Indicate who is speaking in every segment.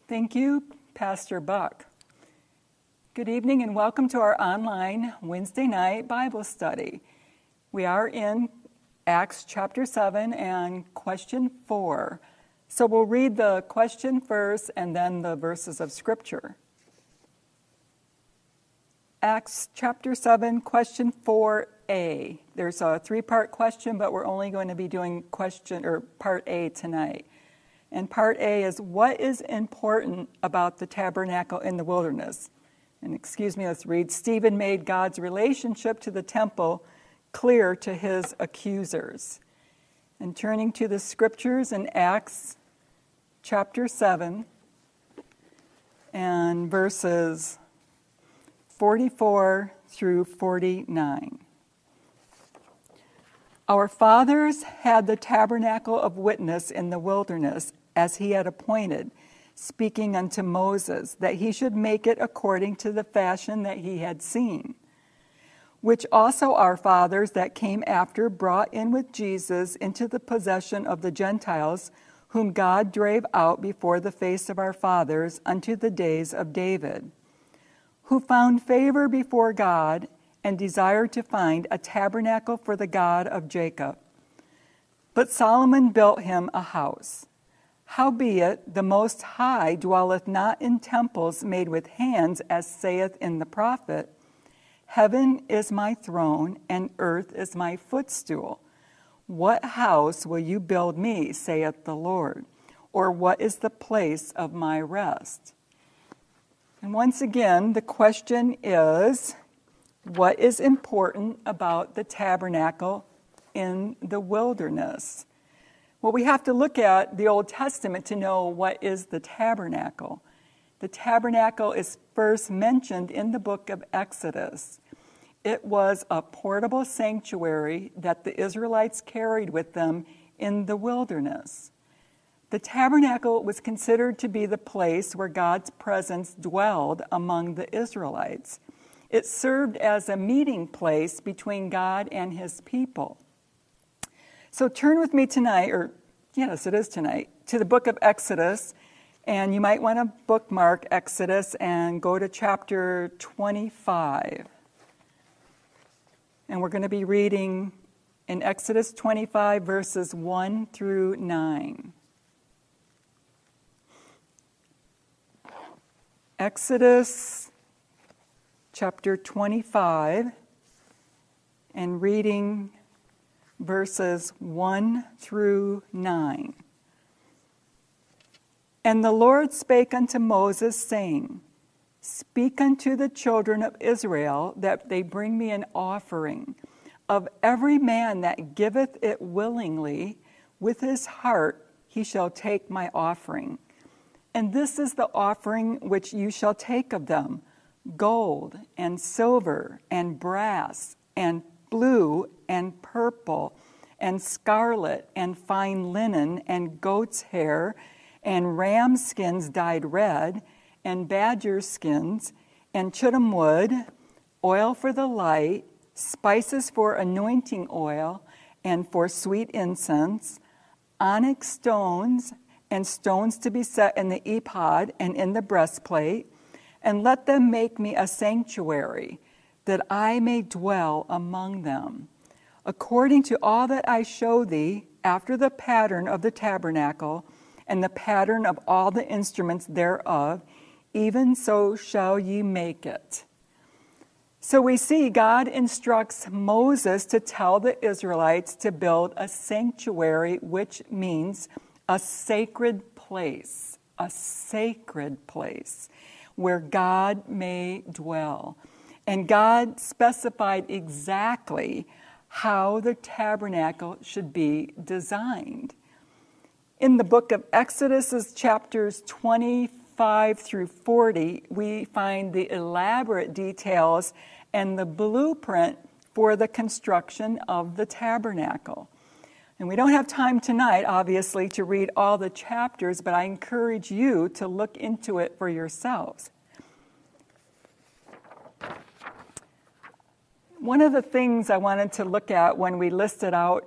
Speaker 1: Thank you, Pastor Buck. Good evening and welcome to our online Wednesday night Bible study. We are in Acts chapter 7 and question 4. So we'll read the question first and then the verses of Scripture. Acts chapter 7, question 4a. There's a three-part question, but we're only going to be doing part A tonight. And part A is, what is important about the tabernacle in the wilderness? And let's read. Stephen made God's relationship to the temple clear to his accusers. And turning to the Scriptures in Acts chapter 7 and verses 44 through 49. Our fathers had the tabernacle of witness in the wilderness, as he had appointed, speaking unto Moses, that he should make it according to the fashion that he had seen, which also our fathers that came after brought in with Jesus into the possession of the Gentiles, whom God drave out before the face of our fathers unto the days of David, who found favor before God and desired to find a tabernacle for the God of Jacob. But Solomon built him a house. Howbeit, the Most High dwelleth not in temples made with hands, as saith in the prophet, Heaven is my throne, and earth is my footstool. What house will you build me, saith the Lord? Or what is the place of my rest? And once again, the question is, what is important about the tabernacle in the wilderness? Well, we have to look at the Old Testament to know what is the tabernacle. The tabernacle is first mentioned in the book of Exodus. It was a portable sanctuary that the Israelites carried with them in the wilderness. The tabernacle was considered to be the place where God's presence dwelled among the Israelites. It served as a meeting place between God and his people. So turn with me tonight, to the book of Exodus, and you might want to bookmark Exodus and go to chapter 25. And we're going to be reading in Exodus 25, verses 1 through 9. Exodus chapter 25, and reading verses 1 through 9. And the Lord spake unto Moses, saying, Speak unto the children of Israel, that they bring me an offering. Of every man that giveth it willingly, with his heart he shall take my offering. And this is the offering which you shall take of them, gold and silver and brass and blue and purple and scarlet and fine linen and goat's hair and ram skins dyed red and badger skins and chittim wood, oil for the light, spices for anointing oil and for sweet incense, onyx stones and stones to be set in the ephod and in the breastplate, and let them make me a sanctuary, that I may dwell among them, according to all that I show thee, after the pattern of the tabernacle, and the pattern of all the instruments thereof, even so shall ye make it. So we see God instructs Moses to tell the Israelites to build a sanctuary, which means a sacred place where God may dwell. And God specified exactly how the tabernacle should be designed. In the book of Exodus, chapters 25 through 40, we find the elaborate details and the blueprint for the construction of the tabernacle. And we don't have time tonight, obviously, to read all the chapters, but I encourage you to look into it for yourselves. One of the things I wanted to look at when we listed out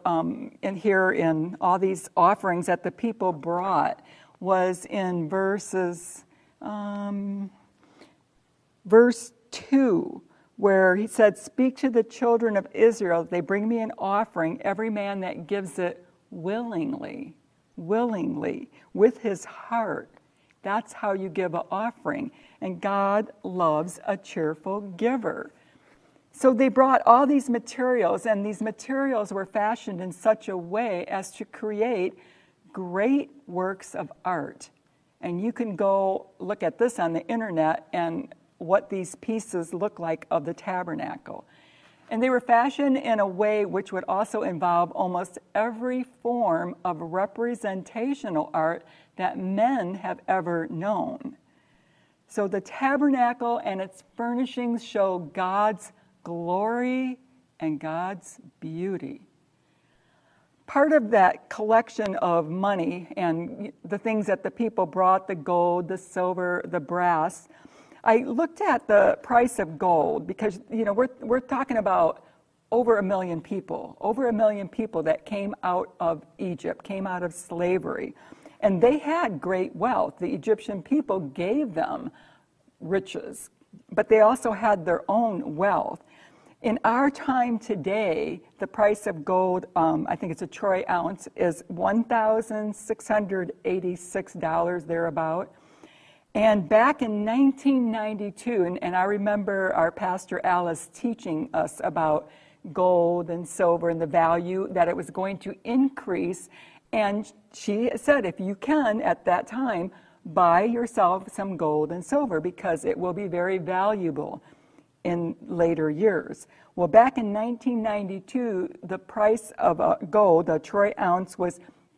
Speaker 1: in all these offerings that the people brought was in verses verse 2, where he said, "Speak to the children of Israel, they bring me an offering, every man that gives it willingly, with his heart." That's how you give an offering. And God loves a cheerful giver. So they brought all these materials, and these materials were fashioned in such a way as to create great works of art. And you can go look at this on the internet and what these pieces look like of the tabernacle. And they were fashioned in a way which would also involve almost every form of representational art that men have ever known. So the tabernacle and its furnishings show God's glory and God's beauty. Part of that collection of money and the things that the people brought, the gold, the silver, the brass, I looked at the price of gold because, we're talking about over 1 million people that came out of Egypt, came out of slavery. And they had great wealth. The Egyptian people gave them riches, but they also had their own wealth. In our time today, the price of gold, I think it's a troy ounce, is $1,686 thereabout. And back in 1992, and I remember our pastor Alice teaching us about gold and silver and the value that it was going to increase. And she said, if you can, at that time, buy yourself some gold and silver because it will be very valuable in later years. Well, back in 1992, the price of gold, a troy ounce, was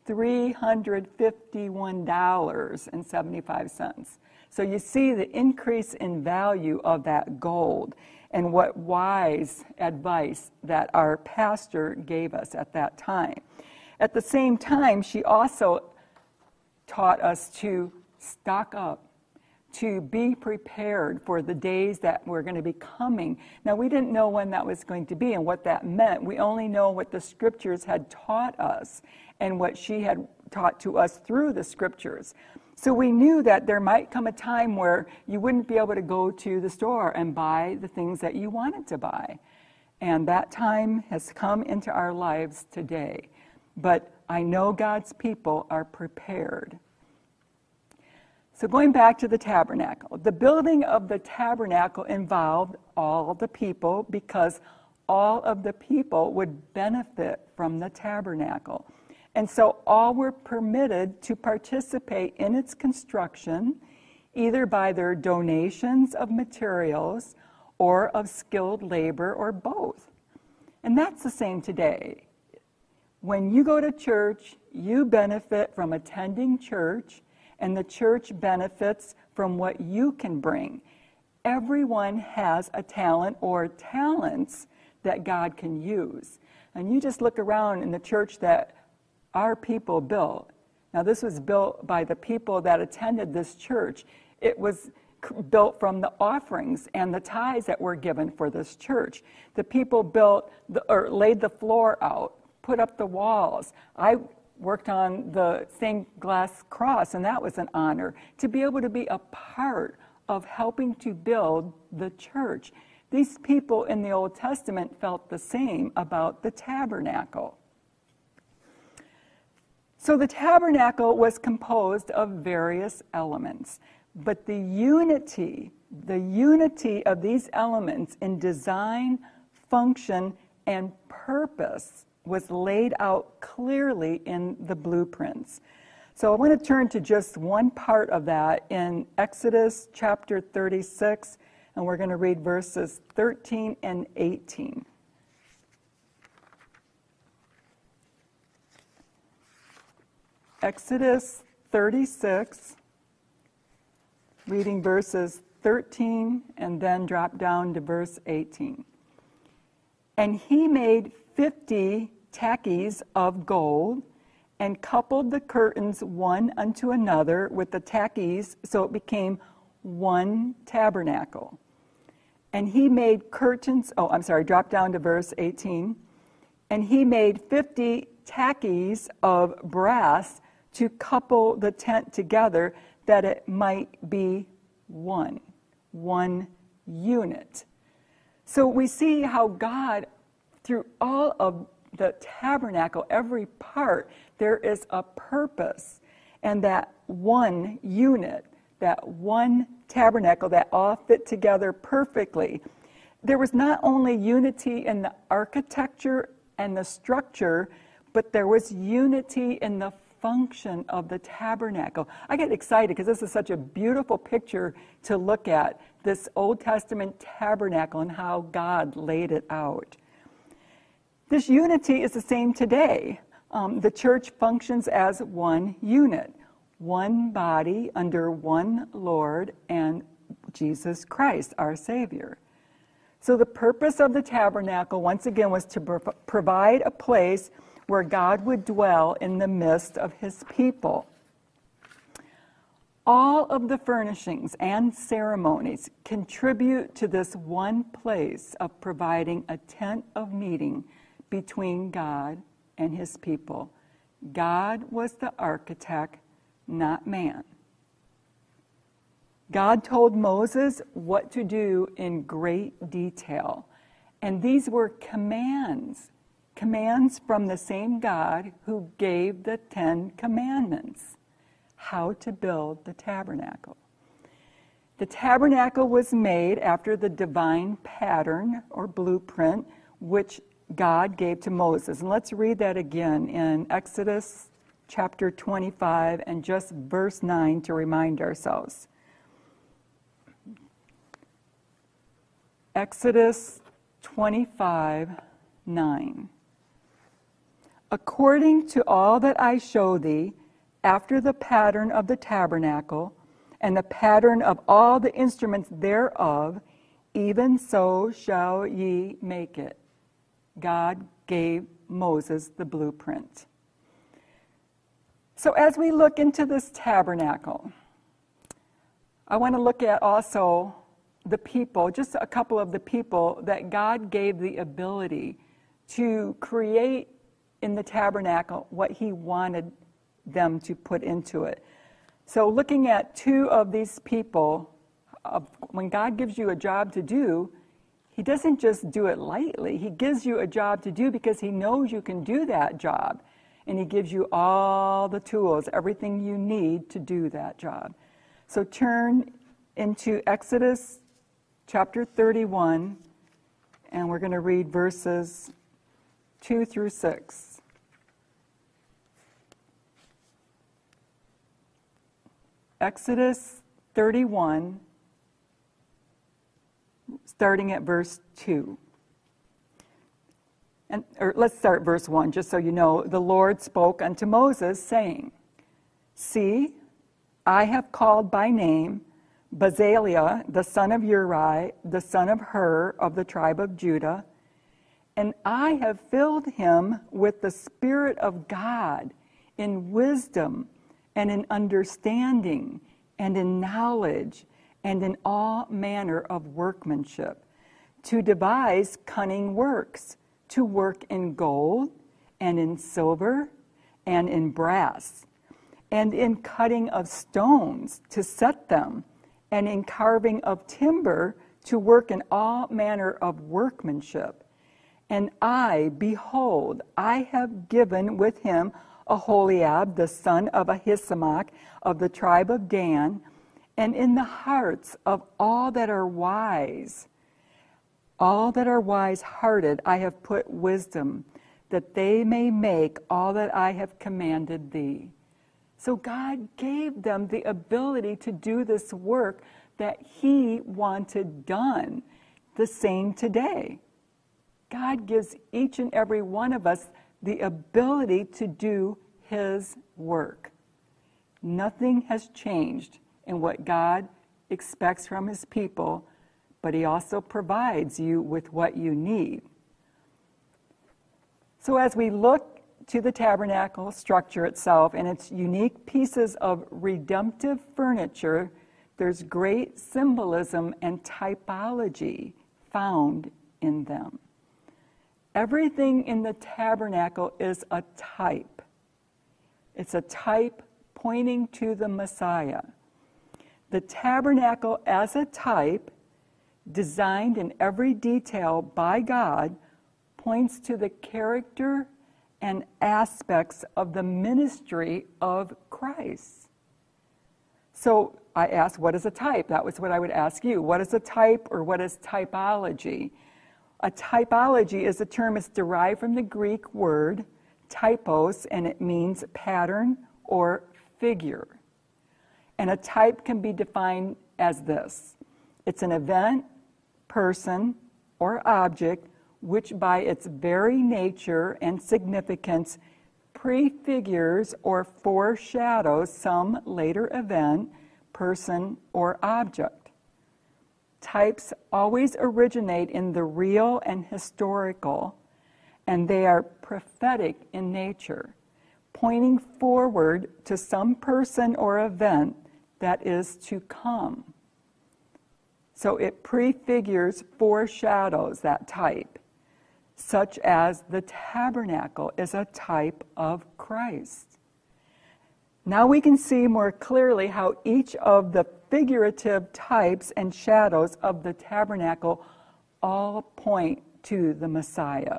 Speaker 1: $351.75. So you see the increase in value of that gold and what wise advice that our pastor gave us at that time. At the same time, she also taught us to stock up, to be prepared for the days that were going to be coming. Now, we didn't know when that was going to be and what that meant. We only know what the scriptures had taught us and what she had taught to us through the scriptures. So we knew that there might come a time where you wouldn't be able to go to the store and buy the things that you wanted to buy. And that time has come into our lives today. But I know God's people are prepared. So going back to the tabernacle, the building of the tabernacle involved all the people because all of the people would benefit from the tabernacle. And so all were permitted to participate in its construction, either by their donations of materials or of skilled labor or both. And that's the same today. When you go to church, you benefit from attending church, and the church benefits from what you can bring. Everyone has a talent or talents that God can use. And you just look around in the church that our people built. Now, this was built by the people that attended this church. It was built from the offerings and the tithes that were given for this church. The people built or laid the floor out, put up the walls. I worked on the stained glass cross, and that was an honor to be able to be a part of helping to build the church. These people in the Old Testament felt the same about the tabernacle. So the tabernacle was composed of various elements, but the unity of these elements in design, function, and purpose was laid out clearly in the blueprints. So I want to turn to just one part of that in Exodus chapter 36, and we're going to read verses 13 and 18. Exodus 36, reading verses 13 and then drop down to verse 18. And he made 50 tackies of gold and coupled the curtains one unto another with the tackies, so it became one tabernacle. And he made curtains, drop down to verse 18. And he made 50 tackies of brass to couple the tent together, that it might be one unit. So we see how God, through all of the tabernacle, every part, there is a purpose. And that one unit, that one tabernacle that all fit together perfectly. There was not only unity in the architecture and the structure, but there was unity in the function of the tabernacle. I get excited because this is such a beautiful picture to look at, this Old Testament tabernacle and how God laid it out. This unity is the same today. The church functions as one unit, one body under one Lord and Jesus Christ, our Savior. So the purpose of the tabernacle, once again, was to provide a place where God would dwell in the midst of his people. All of the furnishings and ceremonies contribute to this one place of providing a tent of meeting between God and his people. God was the architect, not man. God told Moses what to do in great detail. And these were commands from the same God who gave the 10 Commandments, how to build the tabernacle. The tabernacle was made after the divine pattern or blueprint which God gave to Moses. And let's read that again in Exodus chapter 25 and just verse 9 to remind ourselves. Exodus 25:9. According to all that I show thee, after the pattern of the tabernacle, and the pattern of all the instruments thereof, even so shall ye make it. God gave Moses the blueprint. So as we look into this tabernacle, I want to look at also the people, just a couple of the people that God gave the ability to create in the tabernacle what he wanted them to put into it. So looking at two of these people, when God gives you a job to do, he doesn't just do it lightly. He gives you a job to do because he knows you can do that job. And he gives you all the tools, everything you need to do that job. So turn into Exodus chapter 31, and we're going to read verses 2 through 6. Exodus 31, starting at verse 2. Or let's start verse 1, just so you know. The Lord spoke unto Moses, saying, See, I have called by name Bezalel, the son of Uri, the son of Hur, of the tribe of Judah, and I have filled him with the Spirit of God in wisdom and in understanding and in knowledge and in all manner of workmanship, to devise cunning works, to work in gold and in silver and in brass, and in cutting of stones to set them, and in carving of timber to work in all manner of workmanship. And I, behold, I have given with him Aholiab, the son of Ahisamach, of the tribe of Dan, and in the hearts of all that are wise hearted, I have put wisdom, that they may make all that I have commanded thee. So God gave them the ability to do this work that he wanted done. The same today. God gives each and every one of us the ability to do his work. Nothing has changed in what God expects from his people, but he also provides you with what you need. So as we look to the tabernacle structure itself and its unique pieces of redemptive furniture, there's great symbolism and typology found in them. Everything in the tabernacle is a type. It's a type pointing to the Messiah. The tabernacle as a type, designed in every detail by God, points to the character and aspects of the ministry of Christ. So I asked, what is a type? That was what I would ask you. What is a type, or what is typology? A typology is a term that's derived from the Greek word typos, and it means pattern or figure. And a type can be defined as this. It's an event, person, or object which by its very nature and significance prefigures or foreshadows some later event, person, or object. Types always originate in the real and historical, and they are prophetic in nature, pointing forward to some person or event that is to come. So it prefigures, foreshadows that type, such as the tabernacle is a type of Christ. Now we can see more clearly how each of the figurative types and shadows of the tabernacle all point to the Messiah.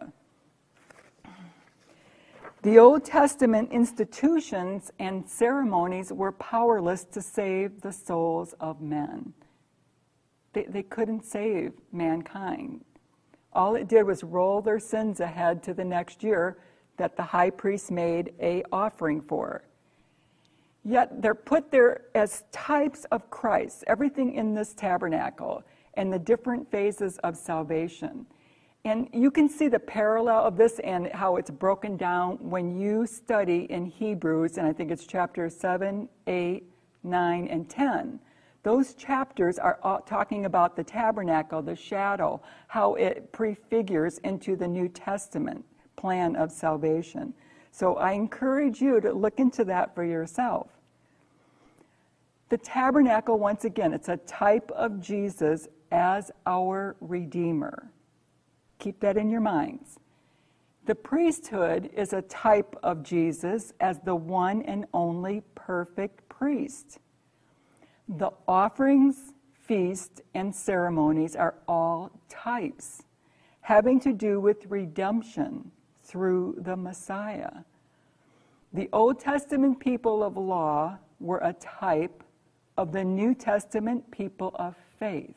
Speaker 1: The Old Testament institutions and ceremonies were powerless to save the souls of men. They couldn't save mankind. All it did was roll their sins ahead to the next year that the high priest made an offering for. Yet they're put there as types of Christ, everything in this tabernacle, and the different phases of salvation. And you can see the parallel of this and how it's broken down when you study in Hebrews, and I think it's chapters 7, 8, 9, and 10. Those chapters are all talking about the tabernacle, the shadow, how it prefigures into the New Testament plan of salvation. So I encourage you to look into that for yourself. The tabernacle, once again, it's a type of Jesus as our Redeemer. Keep that in your minds. The priesthood is a type of Jesus as the one and only perfect priest. The offerings, feasts, and ceremonies are all types, having to do with redemption through the Messiah. The Old Testament people of law were a type of the New Testament people of faith.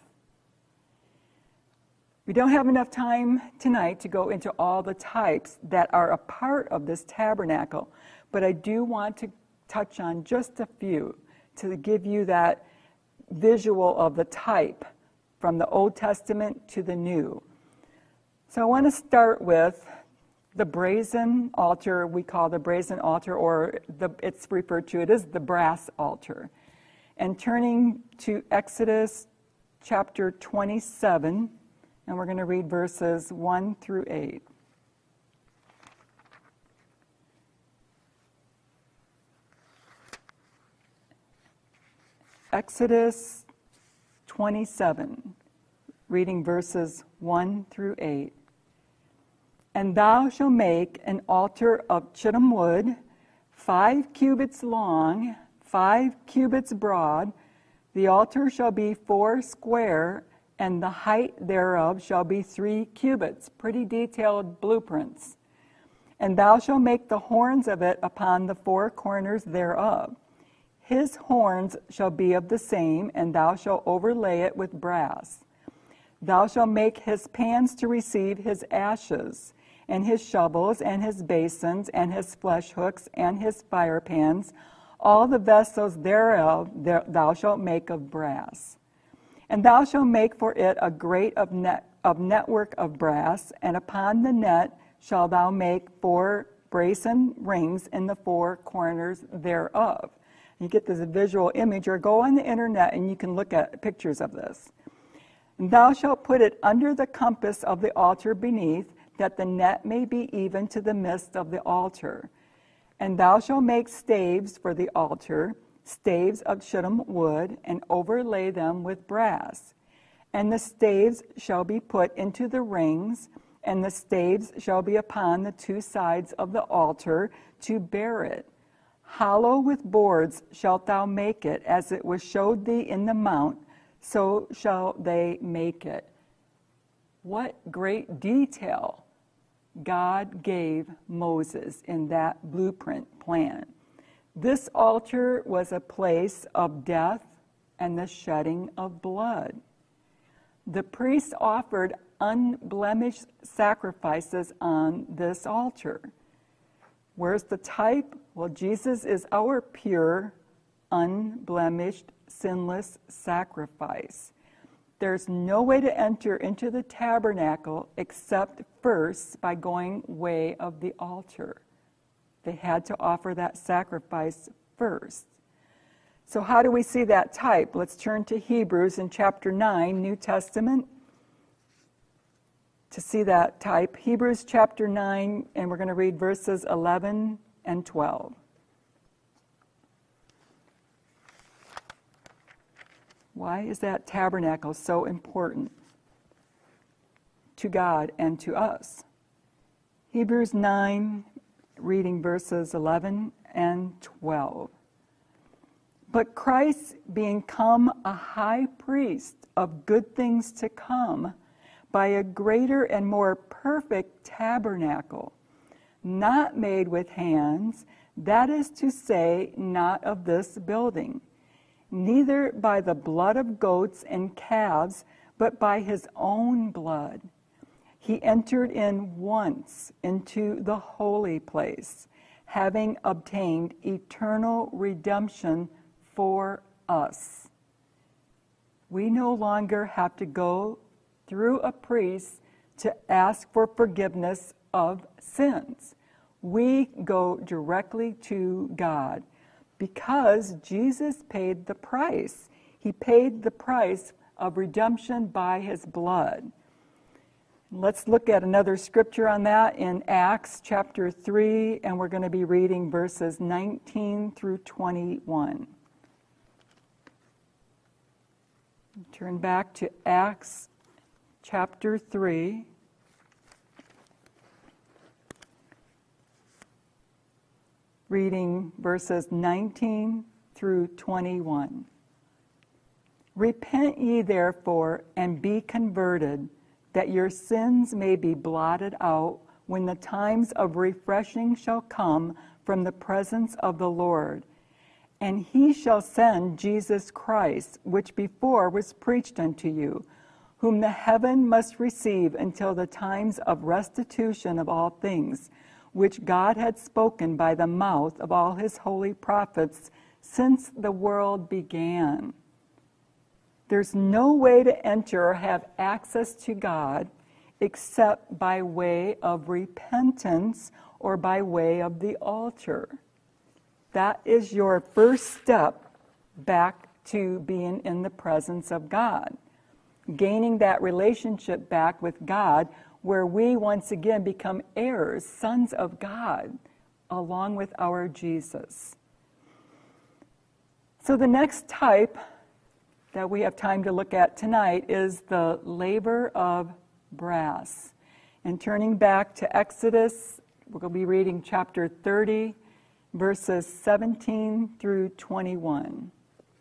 Speaker 1: We don't have enough time tonight to go into all the types that are a part of this tabernacle, but I do want to touch on just a few to give you that visual of the type from the Old Testament to the New. So I want to start with the brazen altar. We call the brazen altar, or it's referred to it as the brass altar. And turning to Exodus chapter 27, and we're going to read verses 1 through 8. Exodus 27, reading verses 1 through 8. And thou shalt make an altar of shittim wood, 5 cubits long, 5 cubits broad. The altar shall be 4 square, and the height thereof shall be 3 cubits. Pretty detailed blueprints. And thou shalt make the horns of it upon the 4 corners thereof. His horns shall be of the same, and thou shalt overlay it with brass. Thou shalt make his pans to receive his ashes, and his shovels, and his basins, and his flesh hooks, and his fire pans. All the vessels thereof thou shalt make of brass. And thou shalt make for it a grate of network of brass, and upon the net shalt thou make 4 brazen rings in the 4 corners thereof. You get this visual image, or go on the internet and you can look at pictures of this. And thou shalt put it under the compass of the altar beneath, that the net may be even to the midst of the altar. And thou shalt make staves for the altar, staves of shittim wood, and overlay them with brass. And the staves shall be put into the rings, and the staves shall be upon the 2 sides of the altar to bear it. Hollow with boards shalt thou make it, as it was showed thee in the mount, so shall they make it. What great detail God gave Moses in that blueprint plan. This altar was a place of death and the shedding of blood. The priests offered unblemished sacrifices on this altar. Where's the type? Well, Jesus is our pure, unblemished, sinless sacrifice. There's no way to enter into the tabernacle except first by going way of the altar. They had to offer that sacrifice first. So how do we see that type? Let's turn to Hebrews in chapter 9, New Testament, to see that type. Hebrews chapter 9, and we're going to read verses 11 and 12. Why is that tabernacle so important to God and to us? Hebrews 9, reading verses 11 and 12. But Christ, being come a high priest of good things to come, by a greater and more perfect tabernacle, not made with hands, that is to say, not of this building, neither by the blood of goats and calves, but by his own blood. He entered in once into the holy place, having obtained eternal redemption for us. We no longer have to go through a priest to ask for forgiveness of sins. We go directly to God because Jesus paid the price. He paid the price of redemption by his blood. Let's look at another scripture on that in Acts chapter 3, and we're going to be reading verses 19 through 21. Turn back to Acts chapter 3. Reading verses 19 through 21. Repent ye therefore, and be converted, that your sins may be blotted out, when the times of refreshing shall come from the presence of the Lord. And he shall send Jesus Christ, which before was preached unto you, whom the heaven must receive until the times of restitution of all things, which God had spoken by the mouth of all his holy prophets since the world began. There's no way to enter or have access to God except by way of repentance or by way of the altar. That is your first step back to being in the presence of God. Gaining that relationship back with God, where we once again become heirs, sons of God, along with our Jesus. So the next type that we have time to look at tonight is the laver of brass. And turning back to Exodus, we're going to be reading chapter 30, verses 17 through 21.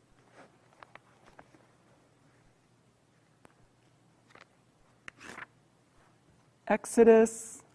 Speaker 1: Exodus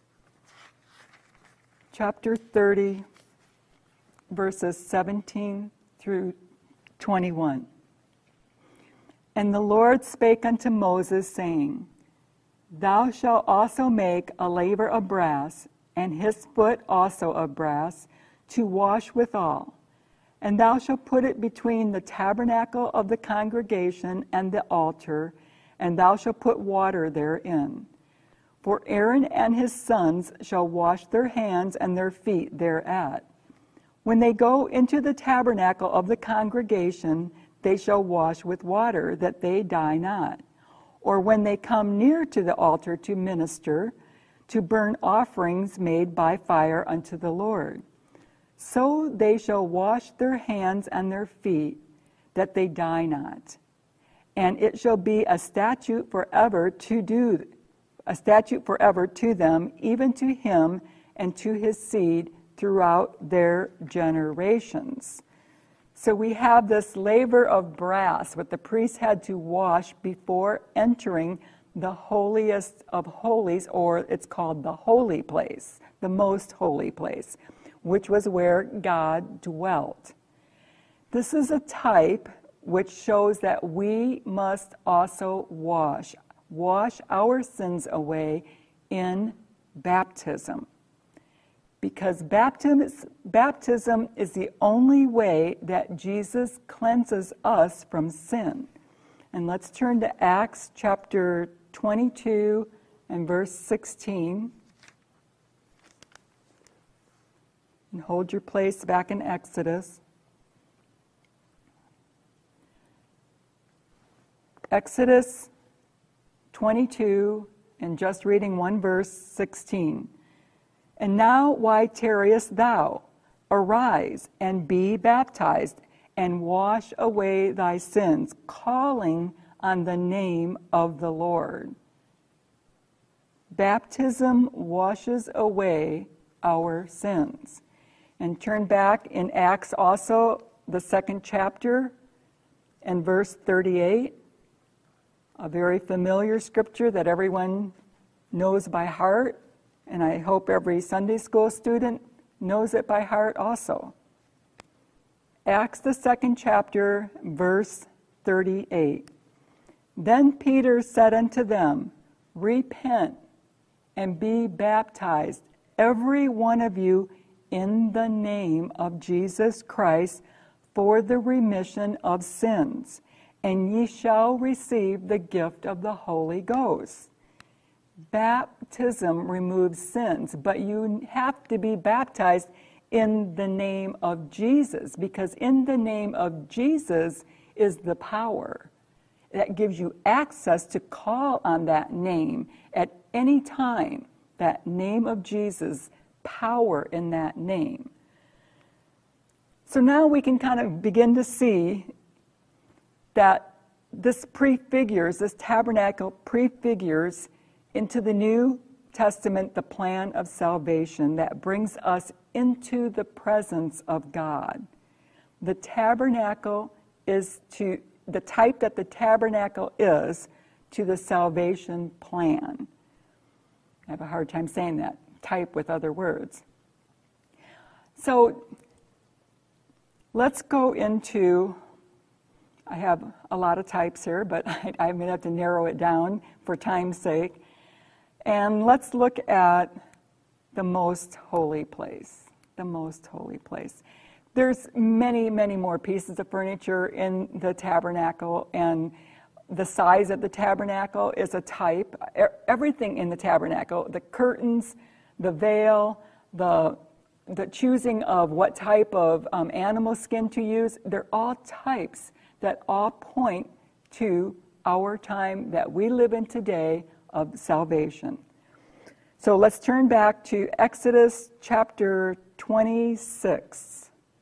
Speaker 1: chapter 30, verses 17 through 21. And the Lord spake unto Moses, saying, Thou shalt also make a laver of brass, and his foot also of brass, to wash withal. And thou shalt put it between the tabernacle of the congregation and the altar, and thou shalt put water therein. For Aaron and his sons shall wash their hands and their feet thereat. When they go into the tabernacle of the congregation, they shall wash with water, that they die not. Or when they come near to the altar to minister, to burn offerings made by fire unto the Lord. So they shall wash their hands and their feet, that they die not. And it shall be a statute forever to them, even to him and to his seed throughout their generations. So we have this laver of brass, what the priests had to wash before entering the holiest of holies, or it's called the holy place, the most holy place, which was where God dwelt. This is a type which shows that we must also wash our sins away in baptism. Because baptism is the only way that Jesus cleanses us from sin. And let's turn to Acts chapter 22 and verse 16. And hold your place back in Exodus. Exodus 22, and just reading one verse, 16. And now why tarriest thou? Arise and be baptized, and wash away thy sins, calling on the name of the Lord. Baptism washes away our sins. And turn back in Acts also, the 2nd chapter, and verse 38. A very familiar scripture that everyone knows by heart, and I hope every Sunday school student knows it by heart also. Acts, the 2nd chapter, verse 38. Then Peter said unto them, Repent and be baptized, every one of you, in the name of Jesus Christ, for the remission of sins, and ye shall receive the gift of the Holy Ghost. Baptism removes sins, but you have to be baptized in the name of Jesus, because in the name of Jesus is the power that gives you access to call on that name at any time. That name of Jesus, power in that name. So now we can kind of begin to see that this tabernacle prefigures into the New Testament the plan of salvation that brings us into the presence of God. The tabernacle is the type that the tabernacle is to the salvation plan. I have a hard time saying that, type with other words. So let's go into, I have a lot of types here, but I'm going to have to narrow it down for time's sake. And let's look at the most holy place. The most holy place. There's many, many more pieces of furniture in the tabernacle, and the size of the tabernacle is a type. Everything in the tabernacle, the curtains, the veil, the choosing of what type of animal skin to use, they're all types that all point to our time that we live in today of salvation. So let's turn back to Exodus chapter 26.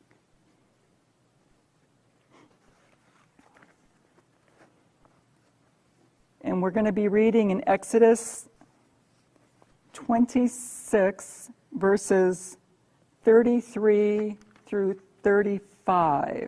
Speaker 1: And we're going to be reading in Exodus 26, verses 33 through 35.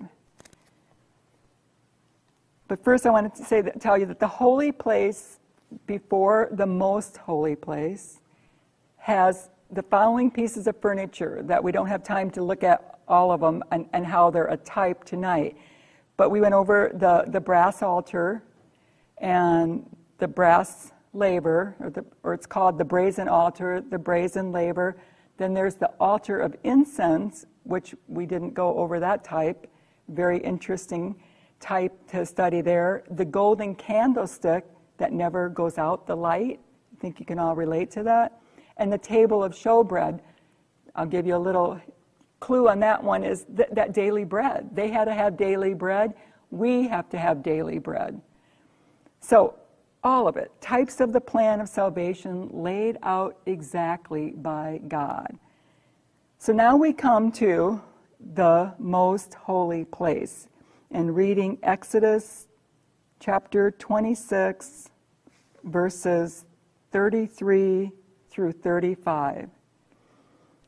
Speaker 1: But first I wanted to tell you that the holy place before the most holy place has the following pieces of furniture that we don't have time to look at all of them and how they're a type tonight. But we went over the brass altar and the brass laver, or it's called the brazen altar, the brazen laver. Then there's the altar of incense, which we didn't go over that type. Very interesting type to study there. The golden candlestick that never goes out, the light. I think you can all relate to that. And the table of showbread. I'll give you a little clue on that one, is that daily bread. They had to have daily bread. We have to have daily bread. So all of it, types of the plan of salvation laid out exactly by God. So now we come to the most holy place and reading Exodus chapter 26, verses 33 through 35.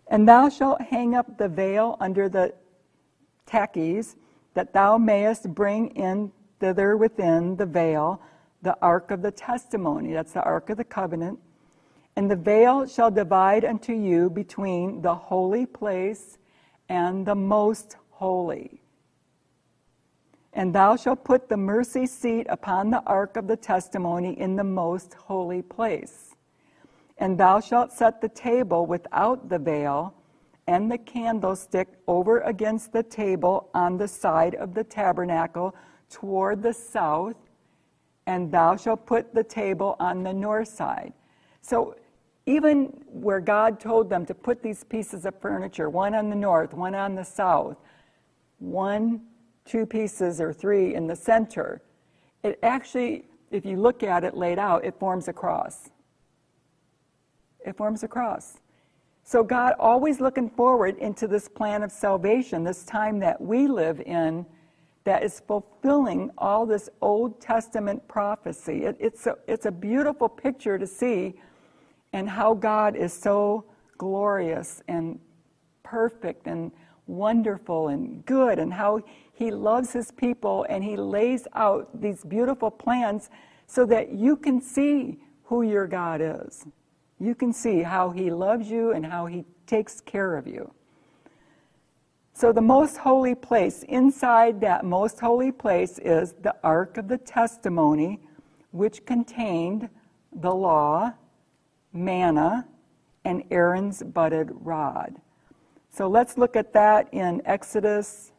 Speaker 1: And thou shalt hang up the veil under the tachys, that thou mayest bring in thither within the veil the ark of the testimony. That's the ark of the covenant. And the veil shall divide unto you between the holy place and the most holy. And thou shalt put the mercy seat upon the ark of the testimony in the most holy place. And thou shalt set the table without the veil, and the candlestick over against the table on the side of the tabernacle toward the south, and thou shalt put the table on the north side. So even where God told them to put these pieces of furniture, one on the north, one on the south, 1, 2 pieces or 3 in the center, it actually, if you look at it laid out, it forms a cross. It forms a cross. So God always looking forward into this plan of salvation, this time that we live in, that is fulfilling all this Old Testament prophecy. It's a beautiful picture to see, and how God is so glorious and perfect and wonderful and good, and how he loves his people, and he lays out these beautiful plans so that you can see who your God is. You can see how he loves you and how he takes care of you. So the most holy place, inside that most holy place, is the Ark of the Testimony, which contained the law, manna, and Aaron's budded rod. So let's look at that in Exodus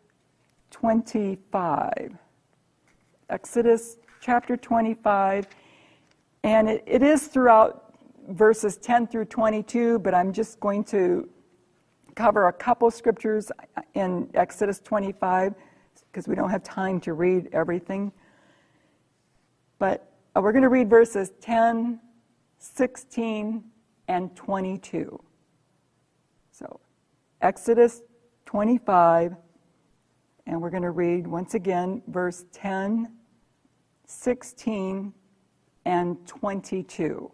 Speaker 1: 25. Exodus chapter 25, and it is throughout verses 10 through 22, but I'm just going to cover a couple scriptures in Exodus 25 because we don't have time to read everything. But we're going to read verses 10, 16, and 22. So, Exodus 25, and we're going to read once again verse 10, 16, and 22.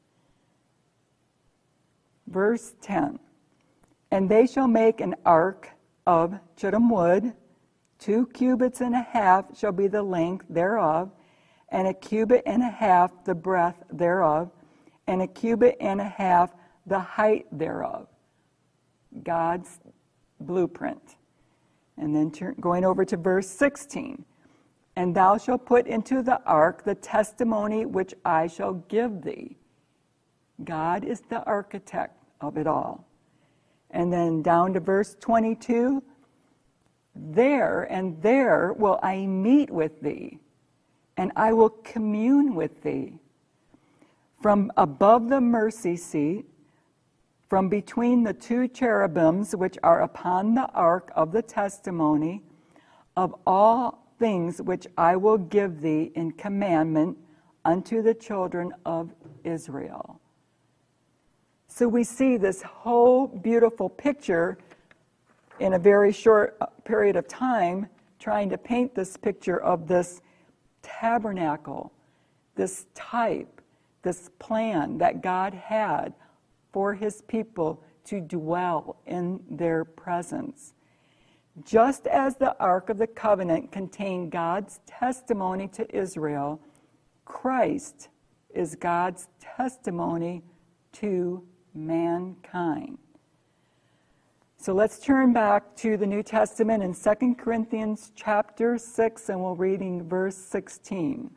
Speaker 1: Verse 10. And they shall make an ark of shittim wood, 2 cubits and a half shall be the length thereof, and 1 cubit and a half the breadth thereof, and 1 cubit and a half the height thereof. God's blueprint. And then going over to verse 16. And thou shalt put into the ark the testimony which I shall give thee. God is the architect of it all. And then down to verse 22, there will I meet with thee, and I will commune with thee. From above the mercy seat, from between the 2 cherubims which are upon the ark of the testimony, of all things which I will give thee in commandment unto the children of Israel. So we see this whole beautiful picture in a very short period of time, trying to paint this picture of this tabernacle, this type, this plan that God had for his people to dwell in their presence. Just as the Ark of the Covenant contained God's testimony to Israel, Christ is God's testimony to mankind. So let's turn back to the New Testament in 2 Corinthians chapter 6, and we're reading verse 16.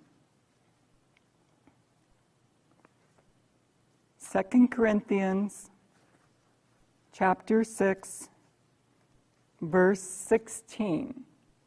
Speaker 1: 2 Corinthians chapter 6, verse 16.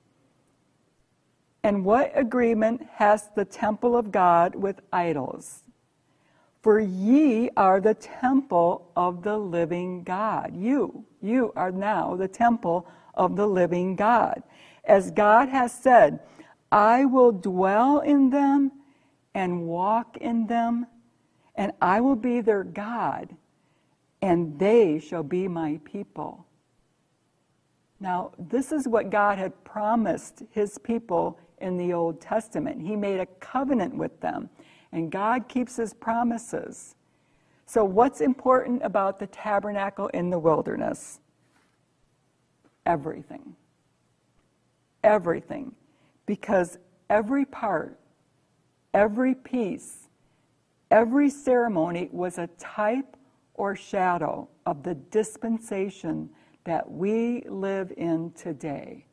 Speaker 1: And what agreement has the temple of God with idols? For ye are the temple of the living God. You are now the temple of the living God. As God has said, I will dwell in them and walk in them, and I will be their God, and they shall be my people. Now, this is what God had promised his people in the Old Testament. He made a covenant with them. And God keeps his promises. So what's important about the tabernacle in the wilderness? Everything. Everything. Because every part, every piece, every ceremony was a type or shadow of the dispensation that we live in today.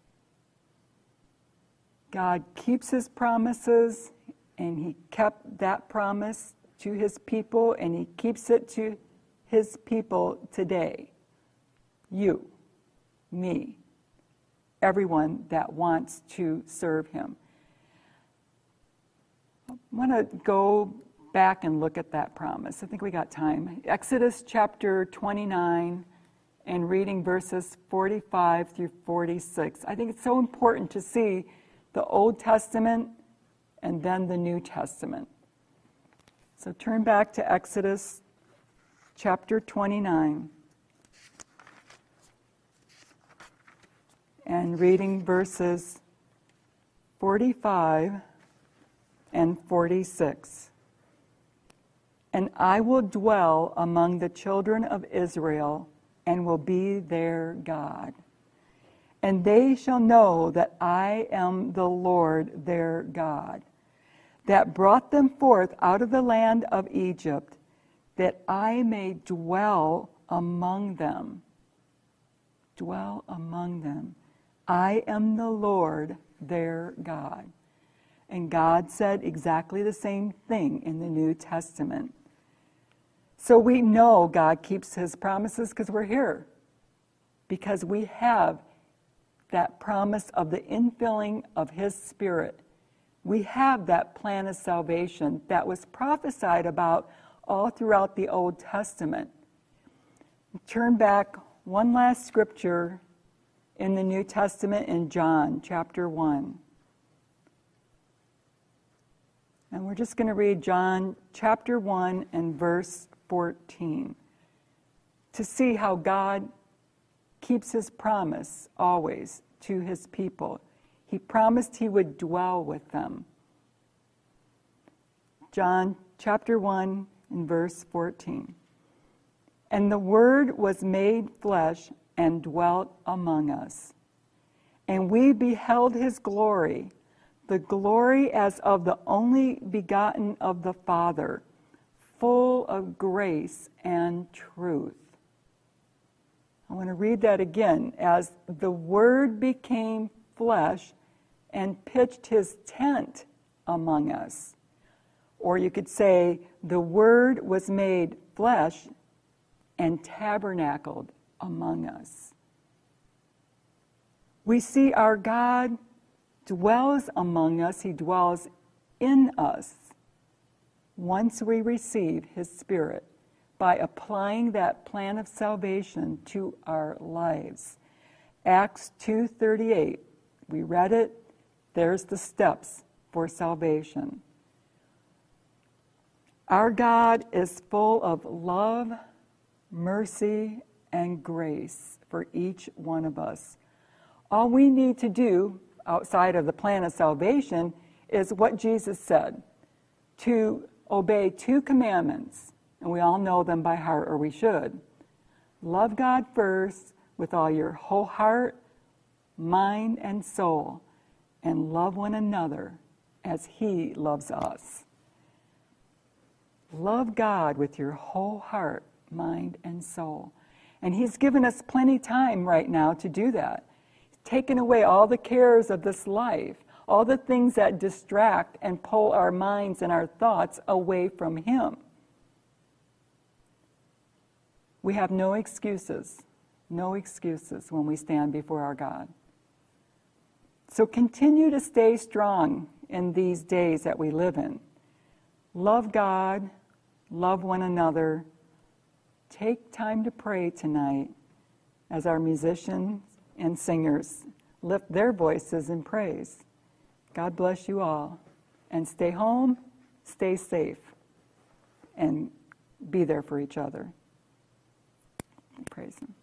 Speaker 1: God keeps his promises, and he kept that promise to his people, and he keeps it to his people today. You, me, everyone that wants to serve him. I want to go back and look at that promise. I think we got time. Exodus chapter 29 and reading verses 45 through 46. I think it's so important to see the Old Testament and then the New Testament. So turn back to Exodus chapter 29 and reading verses 45 and 46. And I will dwell among the children of Israel and will be their God. And they shall know that I am the Lord their God, that brought them forth out of the land of Egypt, that I may dwell among them. Dwell among them. I am the Lord their God. And God said exactly the same thing in the New Testament. So we know God keeps his promises because we're here. Because we have that promise of the infilling of his Spirit. We have that plan of salvation that was prophesied about all throughout the Old Testament. Turn back one last scripture in the New Testament in John chapter 1. And we're just going to read John chapter 1 and verse 14 to see how God keeps his promise always to his people. He promised he would dwell with them. John chapter 1 and verse 14. And the Word was made flesh and dwelt among us. And we beheld his glory, the glory as of the only begotten of the Father, full of grace and truth. I want to read that again. As the Word became flesh and pitched his tent among us. Or you could say, the Word was made flesh and tabernacled among us. We see our God dwells among us. He dwells in us once we receive his Spirit by applying that plan of salvation to our lives. Acts 2:38, we read it. There's the steps for salvation. Our God is full of love, mercy, and grace for each one of us. All we need to do outside of the plan of salvation is what Jesus said, to obey 2 commandments, and we all know them by heart, or we should. Love God first with all your whole heart, mind, and soul, and love one another as he loves us. Love God with your whole heart, mind, and soul. And he's given us plenty time right now to do that. He's taken away all the cares of this life, all the things that distract and pull our minds and our thoughts away from him. We have no excuses when we stand before our God. So continue to stay strong in these days that we live in. Love God, love one another. Take time to pray tonight as our musicians and singers lift their voices in praise. God bless you all. And stay home, stay safe, and be there for each other. Praise him.